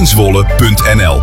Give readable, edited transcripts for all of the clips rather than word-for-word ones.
www.stichtingzwolle.nl.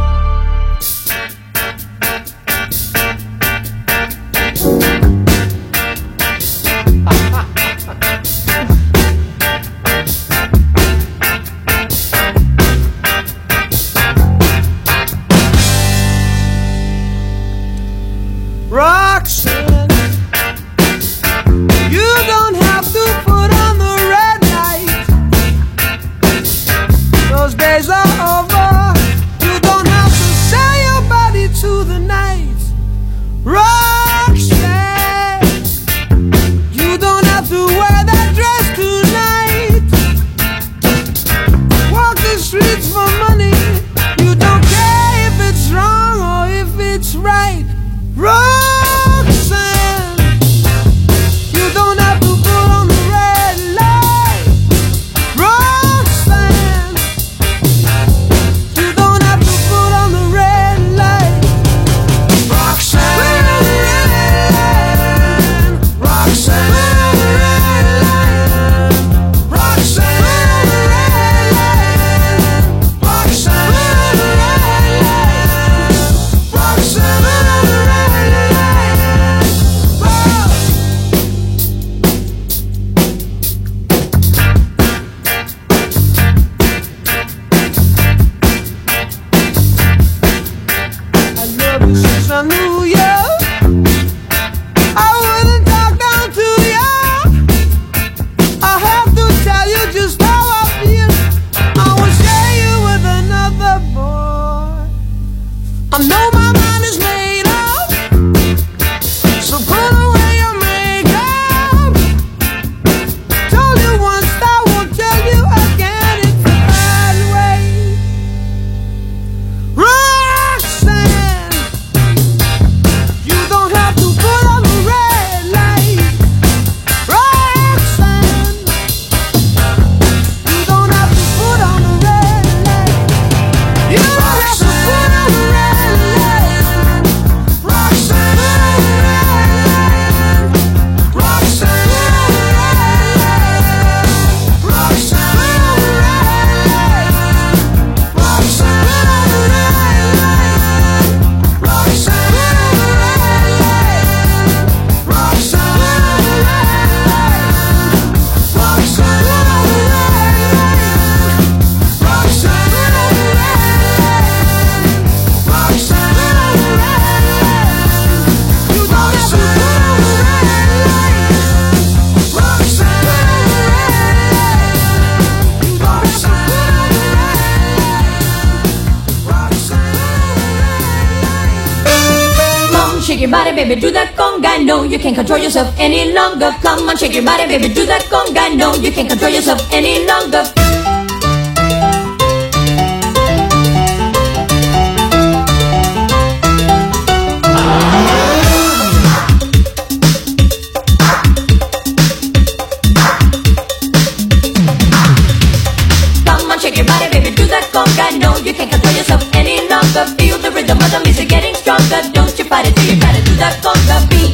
shake your body, baby, do that conga. No, you can't control yourself any longer. Come on, shake your body, baby, do that conga. No, you can't control yourself any longer. Come on, shake your body, baby, do that conga. No, you can't control yourself any longer. Feel the rhythm of the music getting stronger. Don't you fight it till you gotta do that conga beat.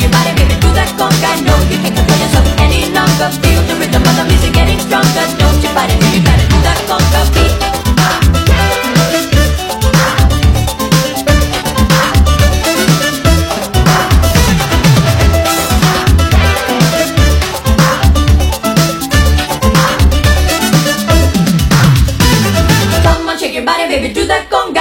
shake your body, baby, do that conga. No, you can't control yourself any longer. Feel the rhythm of the music getting stronger. Don't you fight it, you gotta do that conga beat. Come on, shake your body, baby, do that conga.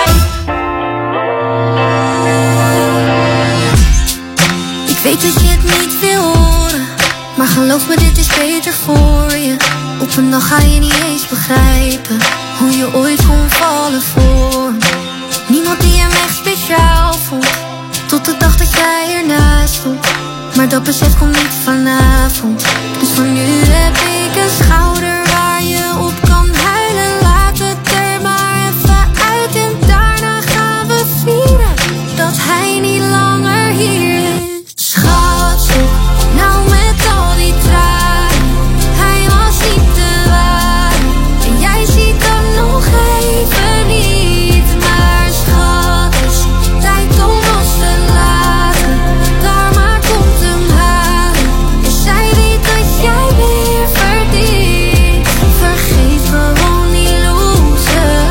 Ik weet dat je het niet wil horen, maar geloof me, dit is beter voor je. Op een dag ga je niet eens begrijpen hoe je ooit kon vallen voor me. Niemand die hem echt speciaal vond, tot de dag dat jij ernaast stond. Maar dat besef komt niet vanavond. Dus voor nu heb ik een schouder waar je op kan huilen. Laat het er maar even uit en daarna gaan we vieren dat hij niet langer hier is. Schatje, nou met al die tranen, hij was niet te waar. En jij ziet hem nog even niet. Maar schat, is tijd om los te laten. Karma komt hem halen. En zij weet dat jij weer verdient. Vergeet gewoon die loser.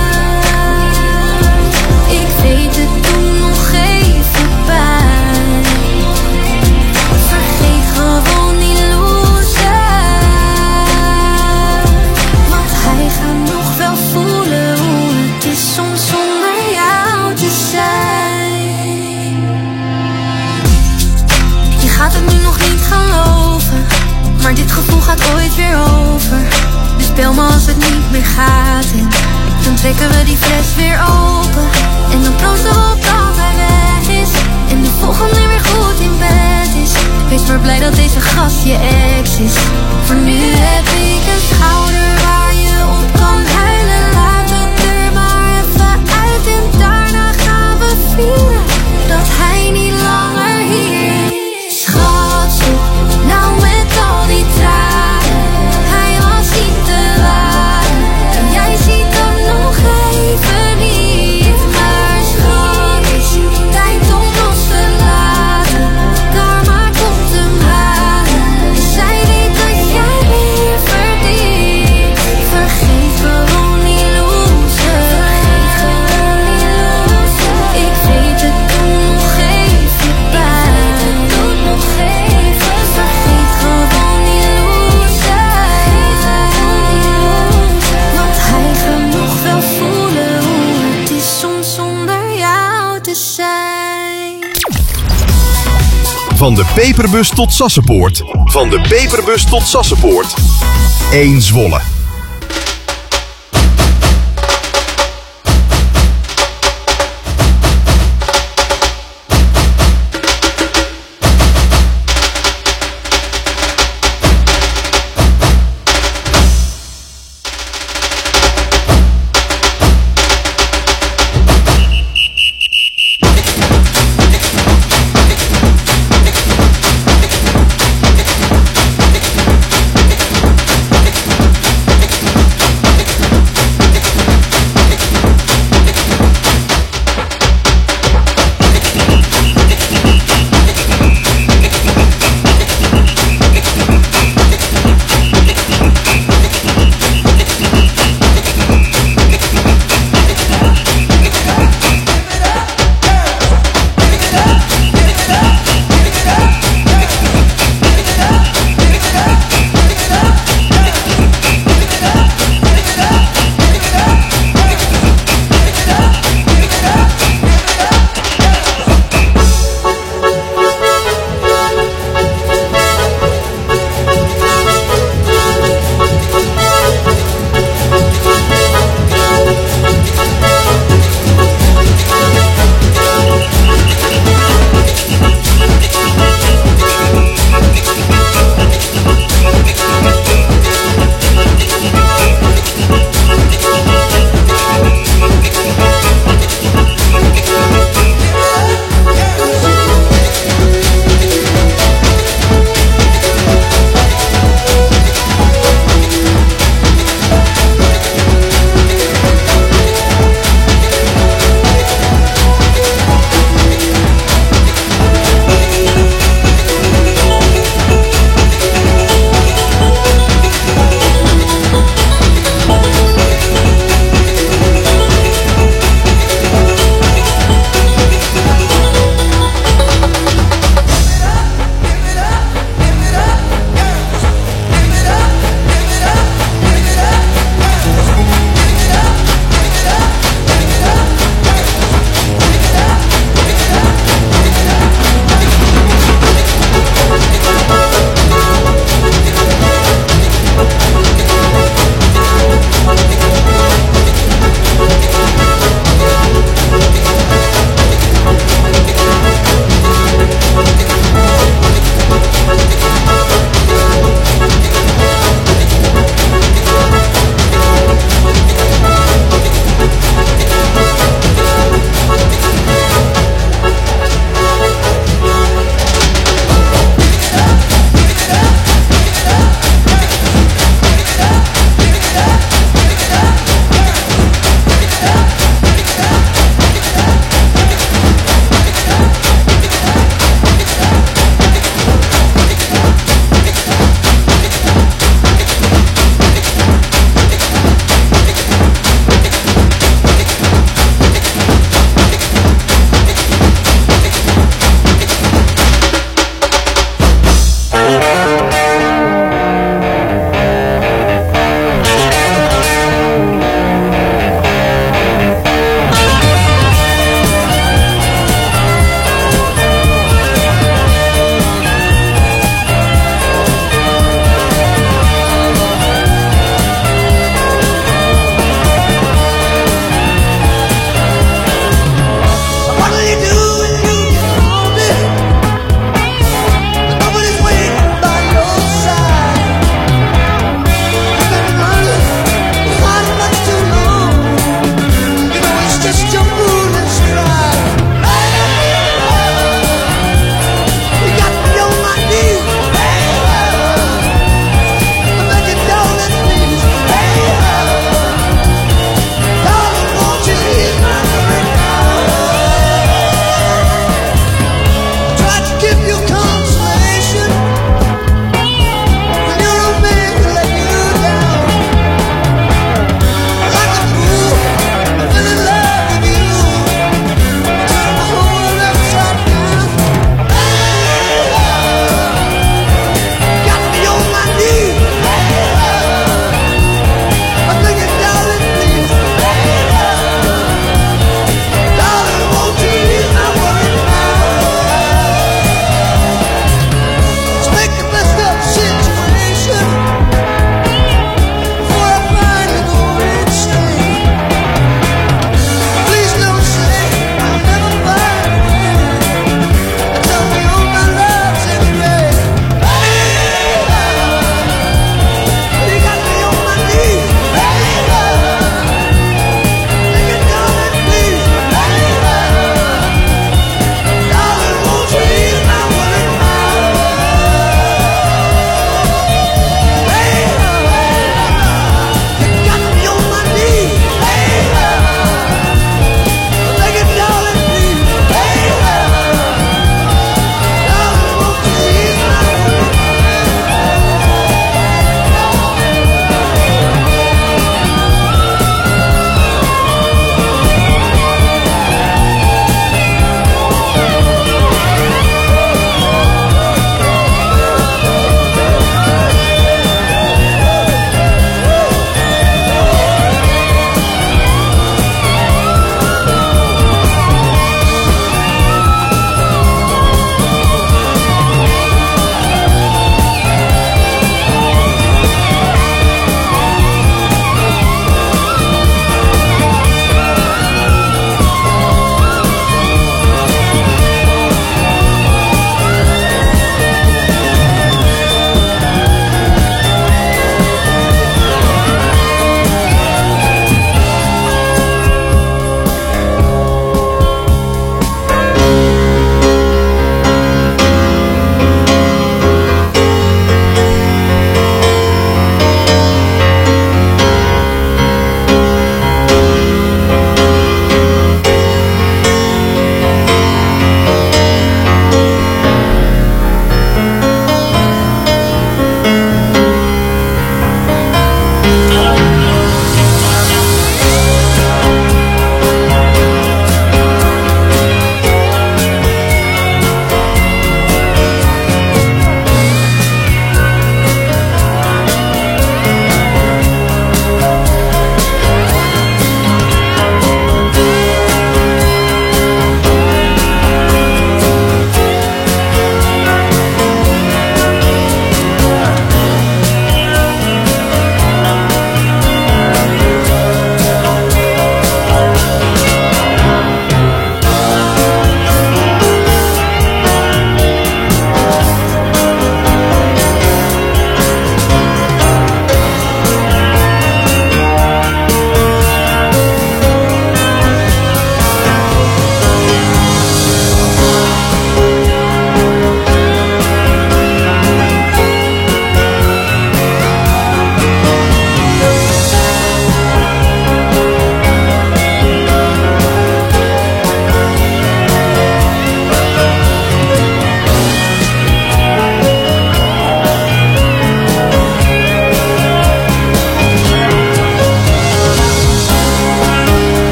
Ik weet het, doe nog even pijn. Vergeet gewoon die loser. Want hij gaat nog wel voelen hoe het is soms zonder jou te zijn. Je gaat het nu nog niet geloven, maar dit gevoel gaat ooit weer over. Dus bel me als het niet meer gaat en dan trekken we die fles weer open. En dan proosten we op dat hij weg is en de volgende weer goed in bed is. Wees maar blij dat deze gast je ex is. Voor nu heb ik een schouder waar je op kan huilen. Laat het er maar even uit en daarna gaan we vieren dat hij niet langer hier is. Schatje, nou met al die tranen, hij was niet te waar. En jij ziet hem nog even niet. Maar schat, is tijd om los te laten. Karma komt hem halen. En zij weet dat jij weer verdient. Vergeet gewoon die loser. Ik weet het, doe nog even pijn. Vergeet gewoon die loser. Want hij gaat nog wel voelen hoe het is soms zonder jou te zijn. Van de Peperbus tot Sassenpoort. Van de Peperbus tot Sassenpoort. 1 Zwolle.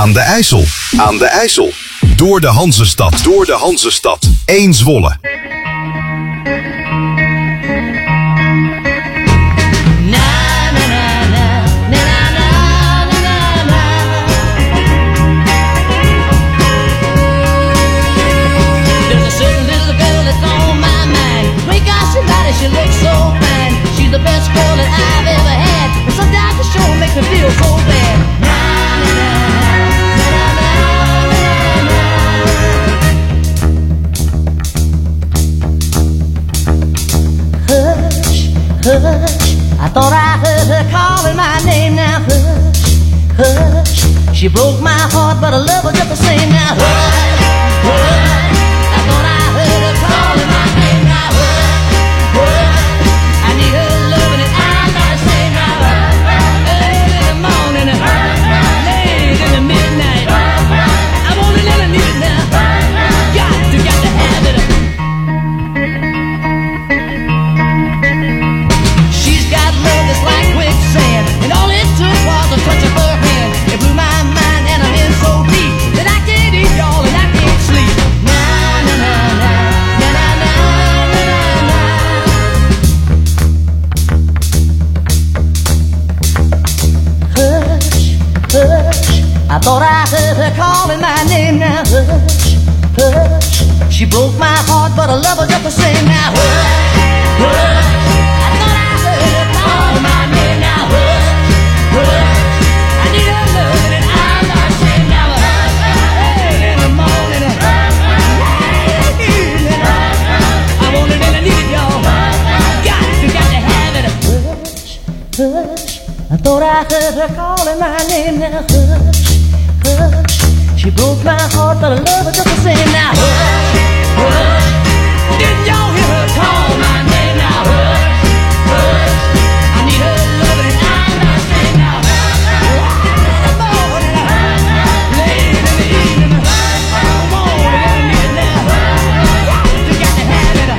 Aan de IJssel. Aan de IJssel. Door de Hanzestad. Door de Hanzestad. 1 Zwolle. She looks so fine. She's the best girl that I've ever had. And sometimes the show makes me feel so bad. Hush, hush, I thought I heard her calling my name. Now hush, hush, she broke my heart, but I love her just the same. Now hush, hush, I thought I heard her calling my name. Now hush. I need her loving and I'm not saying now. Early in the morning, late in the midnight. I want it and I need it now. Got to have it. She's got love that's like quicksand, and all it took was a touch of her hand. It blew my mind and I'm in so deep that I can't eat y'all and I can't sleep. Na na na na na na na na na. Hush, I thought I heard her calling my name. Now hush, hush, she broke my heart, but I love her just the same. Now hush, hush, I thought I heard her calling my name. Now hush, hush, I need her love and I'm not ashamed. Now hush, early in the morning, late evening, I want it and I need it, y'all. Got to have it. Hush, hush, I thought I heard her calling my name. Now hush, hush, she broke my heart, but I love her just the same. Now hush, hush, didn't y'all hear her call my name? Now hush, hush, I need her loving and I'm not saying now. In the morning, late in the evening, I want it and I need it now. You got to have it.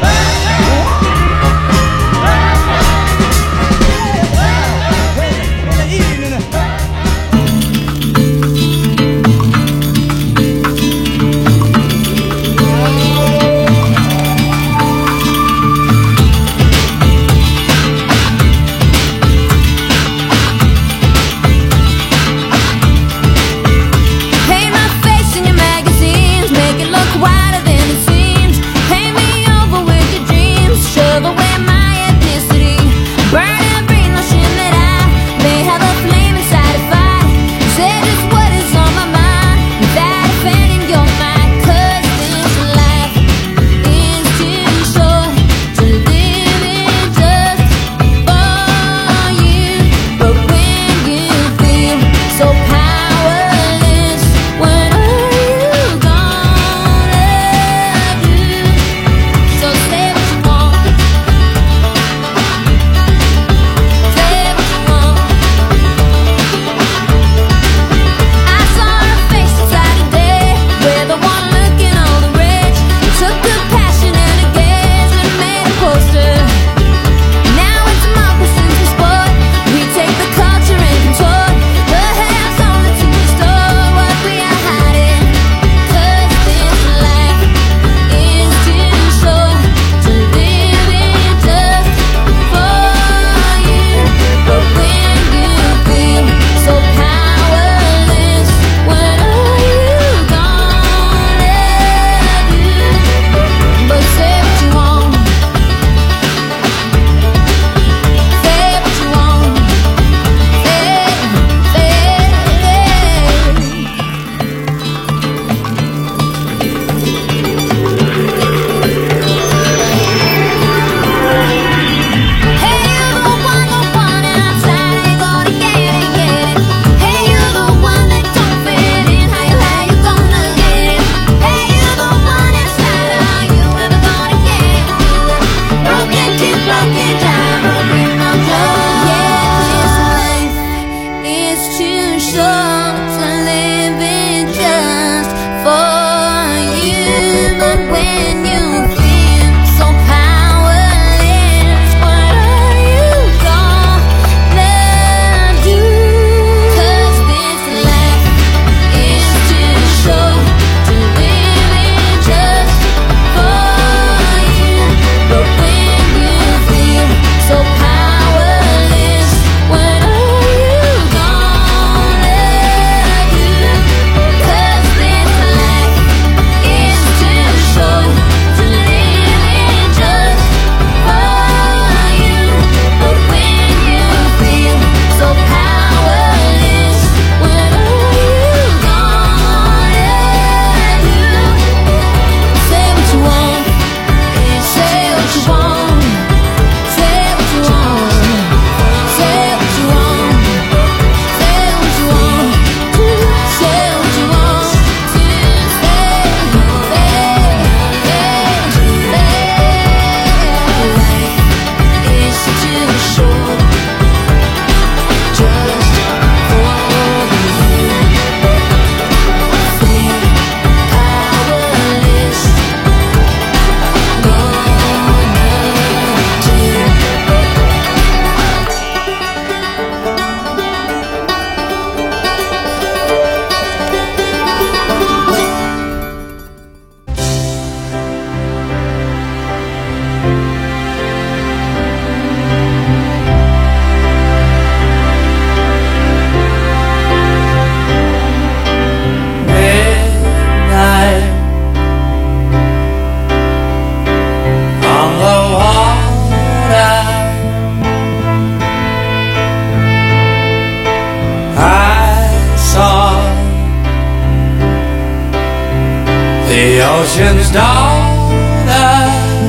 ocean's daughter,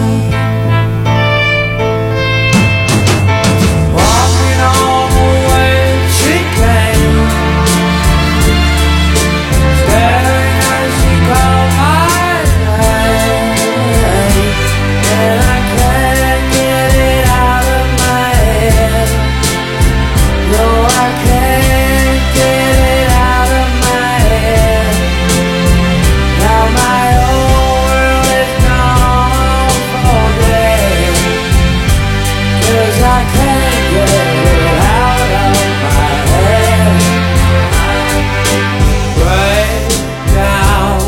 walking on the way she came, staring as she called my name, and I can't get it out of my head. No, I can't get it out of my head. Now my whole world is gone for dead, 'cause I can't get it out of my head. Break down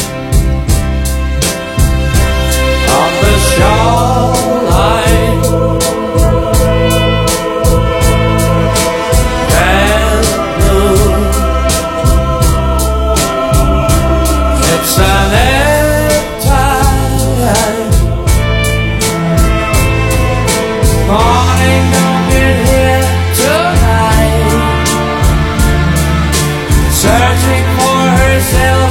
on the shoreline, and blue. It's an airtime morning, don't get here tonight, searching for herself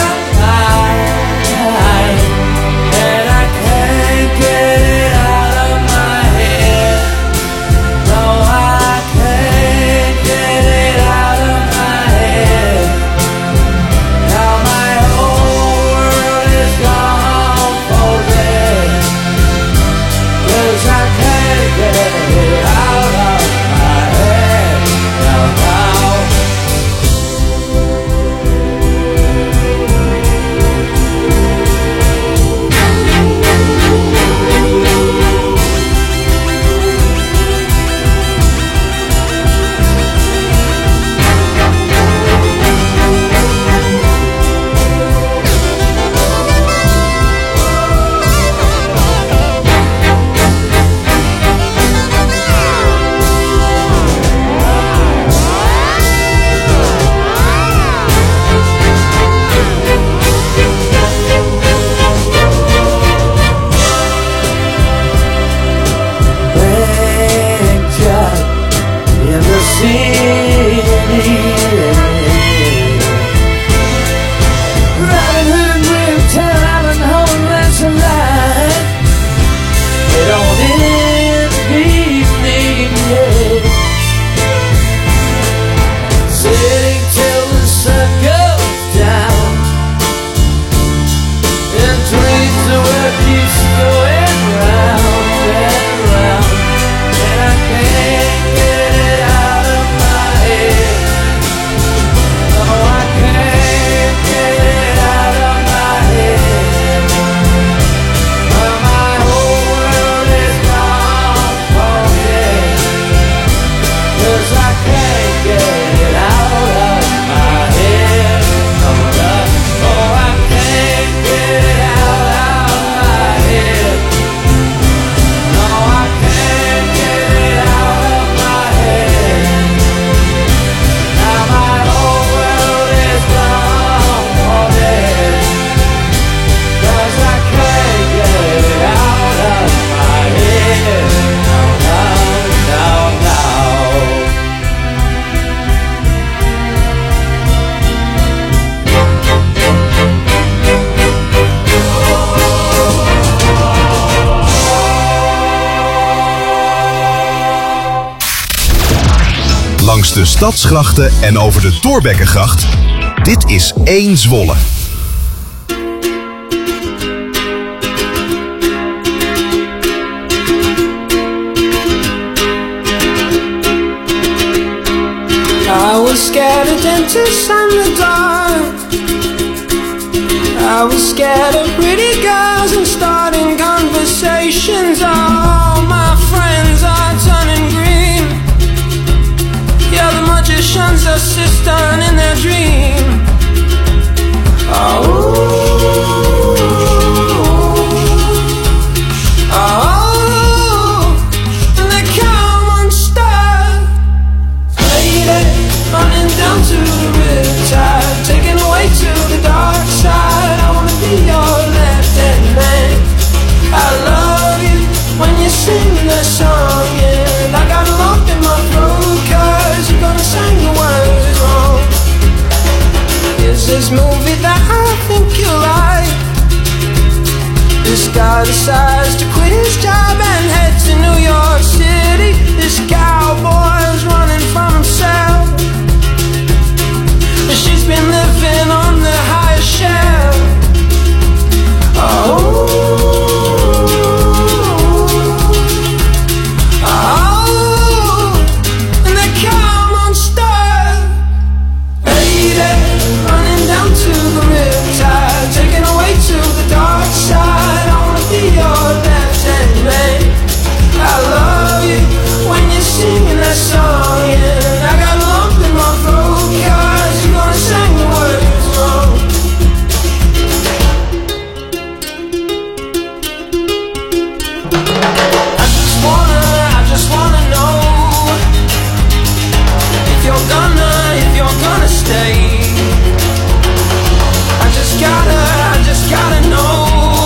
alive, and I can't get it out of my head. No, I can't get it out of my head. Now my whole world is gone for dead, 'cause I can't get it out of my head. Now, picture in the city, Robin Hood with time home last night. They don't end the evening yet, sitting till the sun goes down, and dreams of what keeps going round and round, and I can't get it out of my head. No, I can't get it out of my head. Well, my whole world is gone for dead, 'cause I can't get it out of my head. No, oh, I can't get it out of my head. No, I can't get it out of my head. Now my whole world is gone for dead, 'cause I can't get it out of my head. No, no, no, no. Langs de stadsgrachten en over de Thorbeckegracht. Dit is 1 Zwolle. I was scared of dentists and the dark. I was scared of pretty girls and starting conversations. All my friends are turning green. Yeah, the magician's assistant in their dream. Oh, oh, and they come unstuck. Lady, running down to the riptide, taken away to the dark side. I wanna be your left-hand man. I love you when you sing the song, and I got a lump in my throat 'cause you're gonna sing the words wrong. Is this movie that I think you like? guy decides to quit his job and head to New York City. This cowboy's running from himself. She's been living on the higher shelf. And the cow monster, lady, running down to the riptide, taken away to the dark side. I wanna be your left-hand man. I love you when you're singing that song, and I got a lump in my throat 'cause you're gonna sing the words wrong. I just wanna know if you're gonna stay. I just gotta know.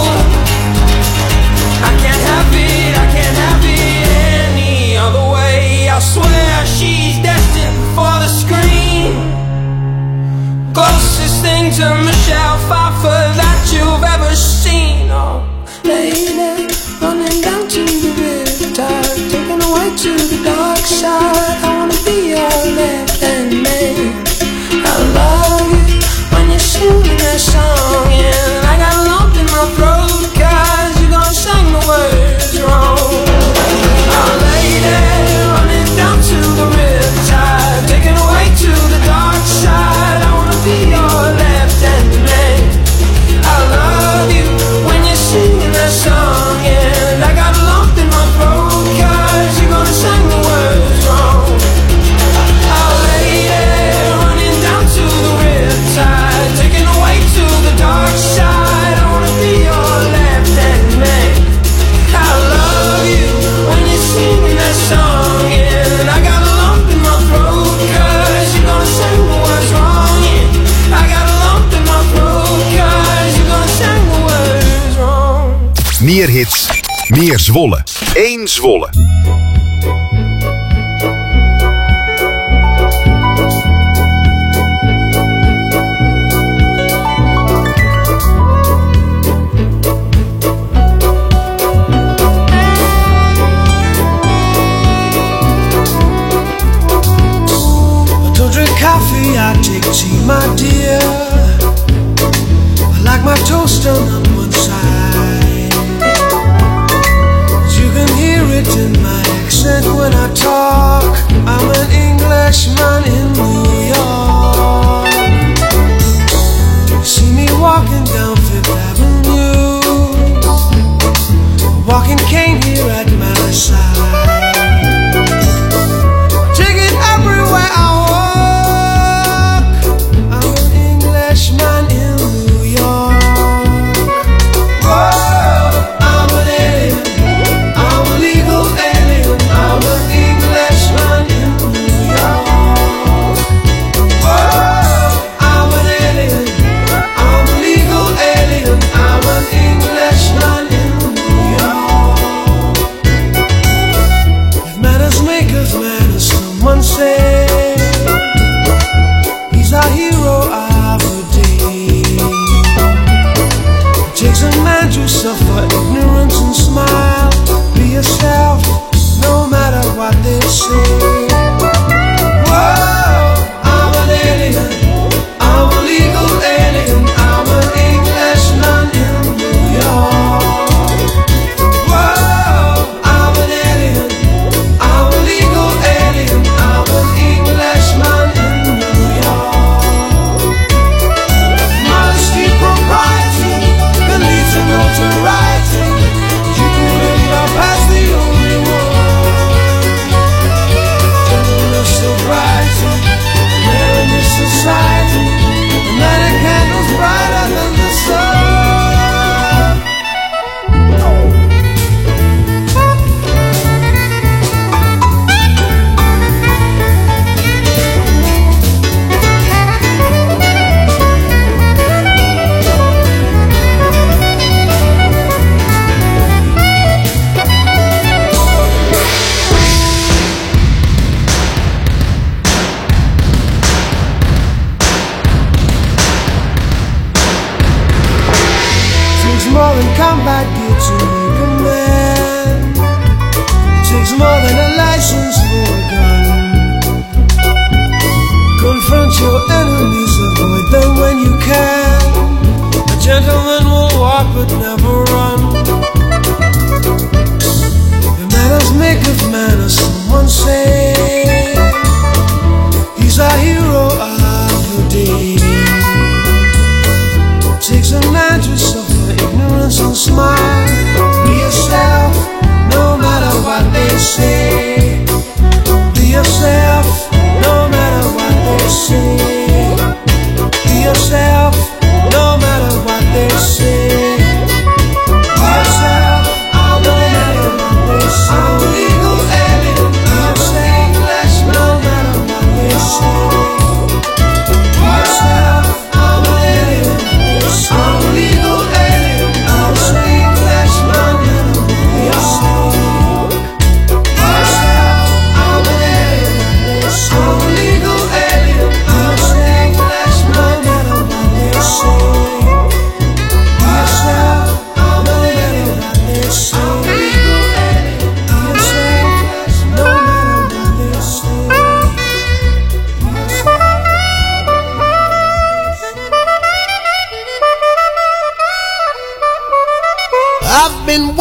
I can't have it any other way. I swear she's destined for the screen. Closest thing to Michelle Pfeiffer that you've ever seen. Oh, lady, running down to the riptide, taken away to the dark side. I wanna be your left-hand man. I love you when you're singing that song, and I got a lump in my throat 'cause you're gonna sing the words wrong. Oh, lady, running down to the riptide, taken away to the dark side. I wanna be your left-hand man. I love you when you're singing that song, and I got a lump in my throat 'cause you're gonna sing the words wrong. Oh, lady, running down to the riptide, taken away to the dark side. I wanna be your left-hand man. I love you when you're singing that song, and I got a lump in my throat 'cause you're gonna sing the words wrong. Yeah, I got a lump in my throat 'cause you're gonna sing the words wrong. Meer hits, meer Zwolle. Eén Zwolle. Don't drink coffee, I take tea, my dear. I like my toast done on one side. You can hear it in my accent when I talk. I'm an Englishman in New York. You see me walking down Fifth Avenue, walking cane here at my side. Take it everywhere I walk. I'm an Englishman in New York. Whoa, I'm an alien. I'm a legal alien. I'm an Englishman in New York. Whoa, I'm an alien. I'm a legal alien. I'm an Englishman in New York. If manners make us manners, someone say he's our hero of the day. It takes a man to suffer ignorance and smile. Be yourself, no matter what they say. Whoa, I'm an alien. I'm a legal alien. I'm an Englishman in New York. Whoa, I'm an alien. I'm a legal alien. I'm an Englishman in New York. Modesty, propriety can lead to notoriety.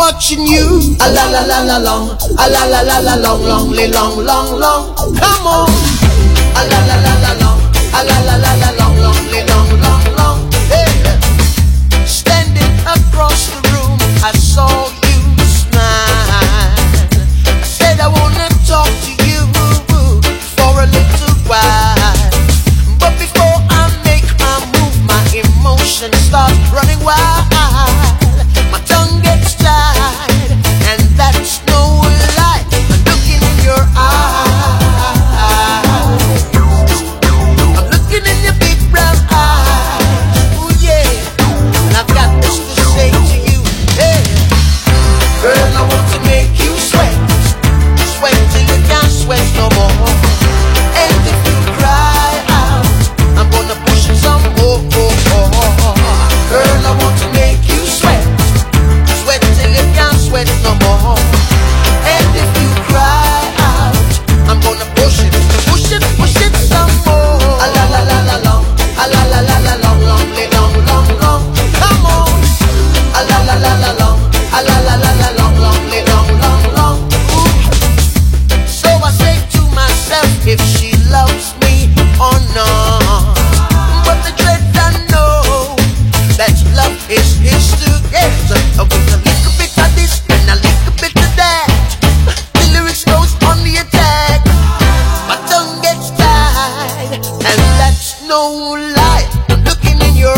watching you. A la la la la long, a la la la la long, long, long, long, long. Come on. A la la la la long, a la la la la long, long, long, long, long. Hey. Standing across the room, I saw you smile. I said I wanna talk to you for a little while, but before I make my move, my emotions start running wild. My tongue gets tied, and that's no lie. I'm looking in your eyes. I'm looking in your big brown eyes. Oh yeah, and I've got this to say to you. Hey, girl, I want to make you sweat, sweat till you can't sweat no more. And if you cry out, I'm gonna push it some more. Girl, I want to make you sweat, sweat till you can't sweat no more. And if you cry out, I'm gonna push it some more. A la la la la long, a la la la la long, long, long, long, long. Come on. A la la la la long, a la la la la long, long, long, long, long. Ooh. So I say to myself, if she loves me or not. But the dread I know that love is his together. With a little bit of this and a little bit of that, the lyrics goes on the attack. My tongue gets tied, and that's no lie. I'm looking in your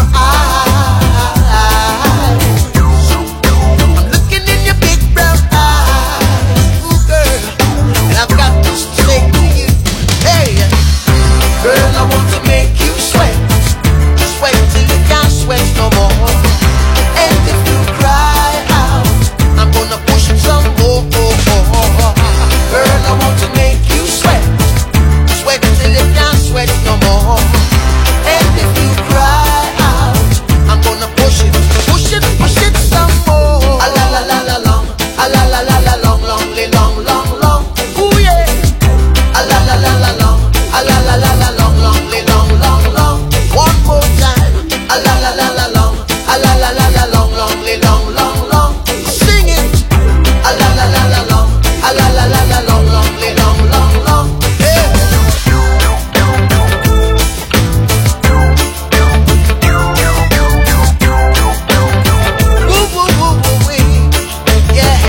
eyes. I'm looking in your big brown eyes. Ooh, girl, and I've got this to say to you. Hey, girl, I want to make you sweat, sweat till you can't sweat no more. And if you cry out, I'm gonna push it some more. Girl, I want to make you sweat, sweat till you can't sweat no more. And if you cry out, I'm gonna push it some more. A la la la la long, a la la la la long, long, long, long, long. Ooh yeah. A la la la la long, a la la la la long, long, long, long, long. One more time. A la la la la long, a la la la la long, long, long, long, long. Sing it. A la la la la long, a la la la la long, long, long, long, long. Yeah. Woo woo woo woo wee. Yeah.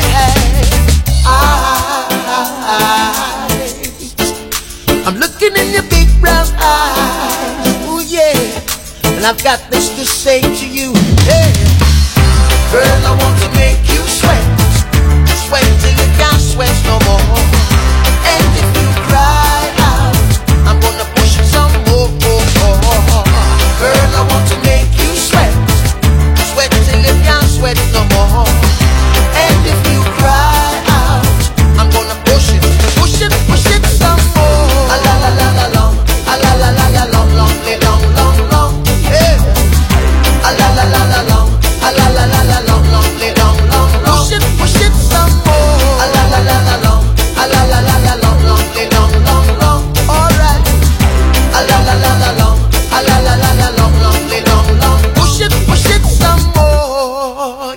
I'm looking in your big brown eyes. Ooh yeah. And I've got this to say to you. Hey, girl, I want to make you sweat, sweat till you can't sweat no more. And if you cry out, I'm gonna push it some more. Girl, I want to make you sweat, sweat till you can't sweat no more. And if you cry out, I'm gonna push it some more. A la la la la long, a la la la la long, long, long, long, long. Yeah. A la la la la long, a la la la la long, long, long, long, long. Push it some more. A la la la la long, a la la la la long, long, long, long, long. Alright. A la la la la long, a la la la la long, long, long, long. Push it some more.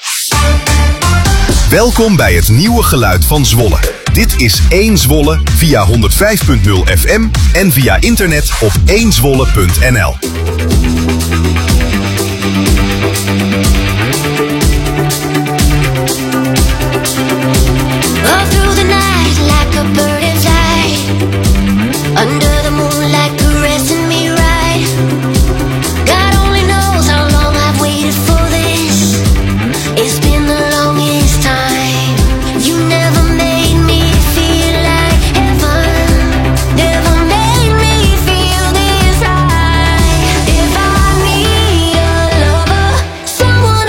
Welkom bij het nieuwe geluid van Zwolle. Dit is 1 Zwolle via 105.0 FM en via internet op 1zwolle.nl. All through the night like a bird in flight, under the moonlight caressing me right. God only knows how long I've waited for this. It's been the longest time. You never made me feel like heaven, never made me feel this high. If I need a lover, someone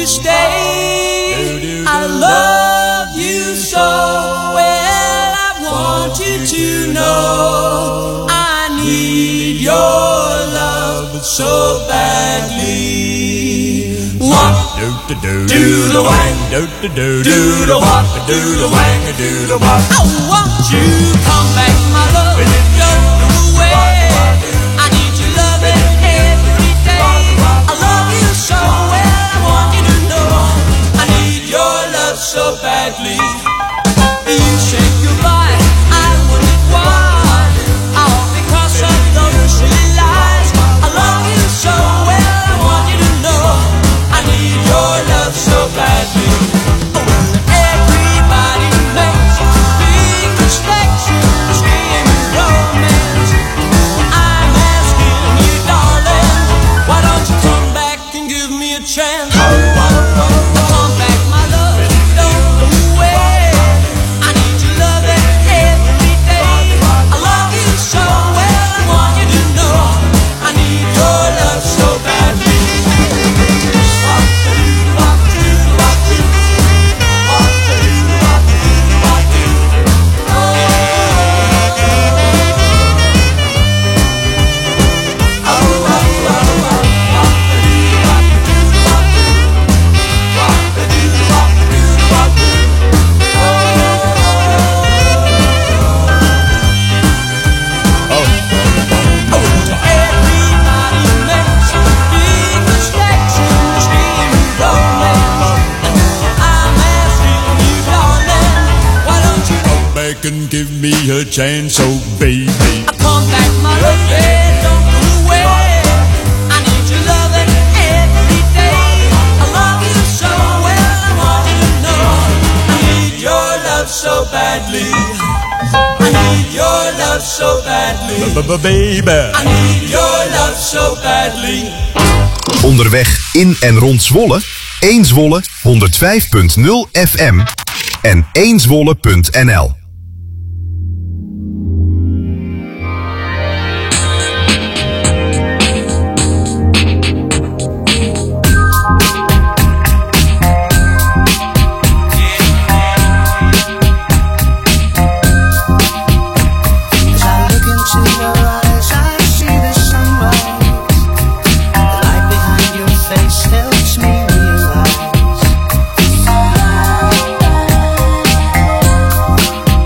you stay. I love you so well. I want you to know I need your love so badly. What? Do the wang, do the what, do the wang, do the what. I want you come back, my love. Don't go away. I need your loving every day. I love you so well. I want you to know I need your love so badly. You say goodbye, I wonder why. All because of those silly lies. I love you so well. I want you to know I need your love so badly. Everybody makes big mistakes, screaming romance. I'm asking you, darling, why don't you come back and give me a chance? Come back, my love, don't go away. I need your loving every day. I love you so well. I want you to know I need your love so badly. Everybody makes big mistakes, screaming romance. I'm asking you, darling, why don't you Come back and give me a chance, oh baby. come back, my love, yeah, don't go away. I need your loving every day. I love you so well. I want you to know I need your love so badly. I need your love so badly. Baby. I need your love so badly. Onderweg in en rond Zwolle, 1 Zwolle 105.0 FM en 1zwolle.nl. As I look into your eyes, I see the sunrise. The light behind your face helps me realize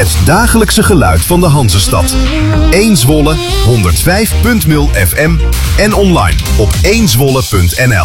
Het dagelijkse geluid van de Hanzestad. 1 Zwolle, 105.0 FM en online op 1zwolle.nl.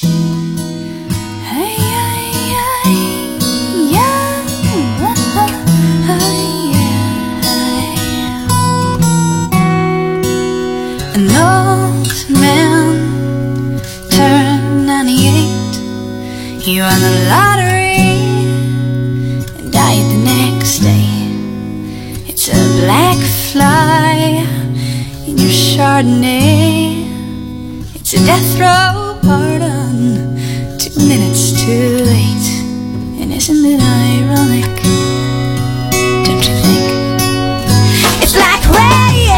An old man turned 98. He won the lottery and died the next day. It's a black fly in your Chardonnay. It's a death row pardon, 2 minutes too late. And isn't it ironic? Don't you think? It's like rain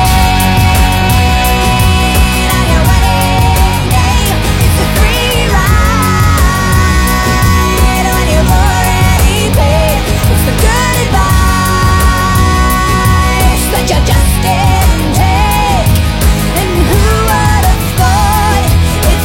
on your wedding day. It's a free ride when you've already paid. It's the good advice that you just didn't take. And who would have thought it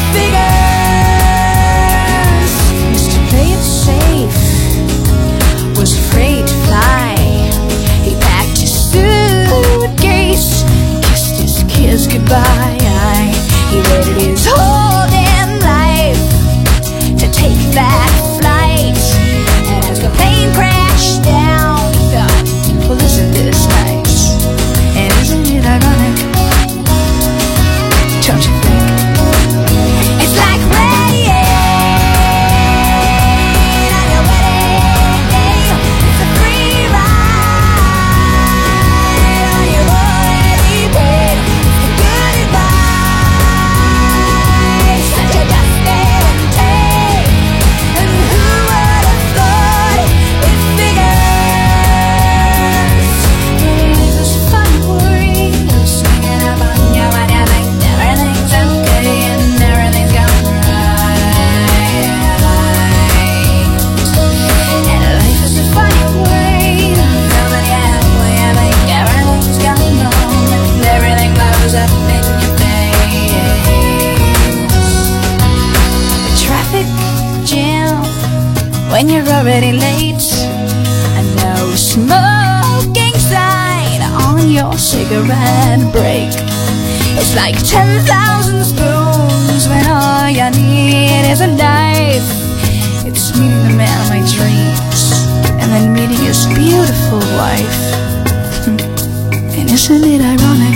figures? Used to play it safe, was afraid to fly. He packed his suitcase, kissed his kids goodbye. He waited his whole damn life to take that flight. And as the plane crashed down, he thought, well, isn't this nice? And isn't it ironic? Don't you think? It's like rain on your wedding day. It's a free ride when you've already paid. The good advice that you just didn't take. And who would have thought it figures? Life is fun worrying, singing about you when you think everything's okay and everything's going right. And life is a funny way of feeling halfway. I think everything's going wrong and everything blows up in your face. The traffic jam when you're already late. And no smoking sign on your cigarette break. It's like 10,000 spoons when all you need is a knife. It's meeting the man of my dreams and then meeting his beautiful wife. And isn't it ironic?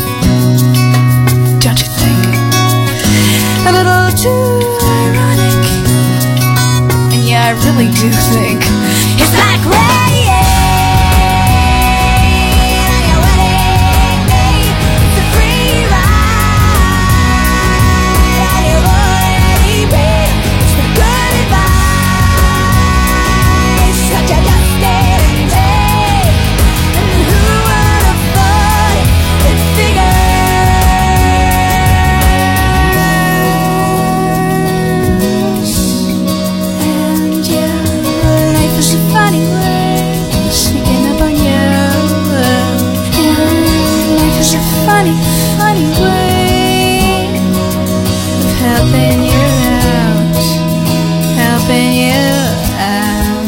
Don't you think? A little too ironic. And yeah, I really do think it's like rain on your wedding day. It's a free ride and you've already paid. It's the good advice that you just didn't take. And who would have thought it figures? And yeah, life is a funny way sneaking up on you. And life is a funny, funny way of helping you out, helping you out.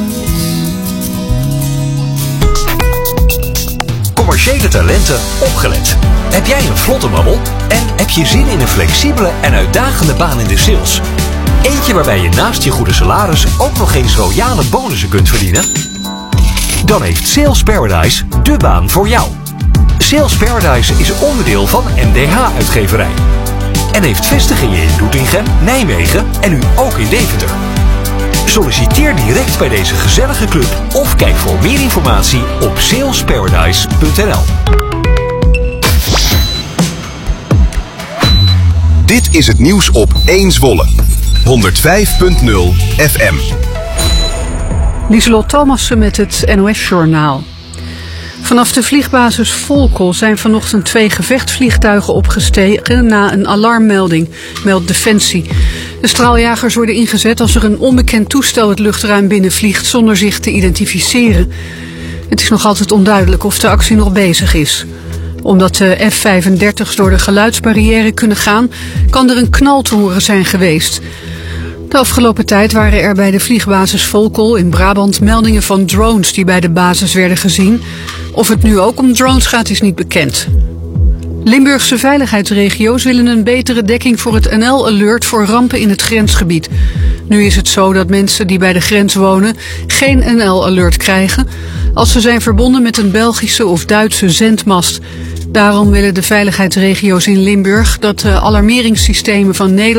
Commerciële talenten opgelet. Heb jij een vlotte babbel en heb je zin in een flexibele en uitdagende baan in de sales? Eentje waarbij je naast je goede salaris ook nog eens royale bonussen kunt verdienen? Dan heeft Sales Paradise de baan voor jou. Sales Paradise is onderdeel van NDH Uitgeverij en heeft vestigingen in Doetinchem, Nijmegen en nu ook in Deventer. Solliciteer direct bij deze gezellige club of kijk voor meer informatie op salesparadise.nl. Dit is het nieuws op 1 Zwolle. 105.0 FM. Lieselot Thomassen met het NOS-journaal. Vanaf de vliegbasis Volkel zijn vanochtend 2 gevechtsvliegtuigen opgestegen na een alarmmelding, meldt Defensie. De straaljagers worden ingezet als er een onbekend toestel het luchtruim binnenvliegt zonder zich te identificeren. Het is nog altijd onduidelijk of de actie nog bezig is. Omdat de F-35's door de geluidsbarrière kunnen gaan, kan er een knal te horen zijn geweest. De afgelopen tijd waren er bij de vliegbasis Volkel in Brabant meldingen van drones die bij de basis werden gezien. Of het nu ook om drones gaat is niet bekend. Limburgse veiligheidsregio's willen een betere dekking voor het NL-alert voor rampen in het grensgebied. Nu is het zo dat mensen die bij de grens wonen geen NL-alert krijgen als ze zijn verbonden met een Belgische of Duitse zendmast. Daarom willen de veiligheidsregio's in Limburg dat de alarmeringssystemen van Nederland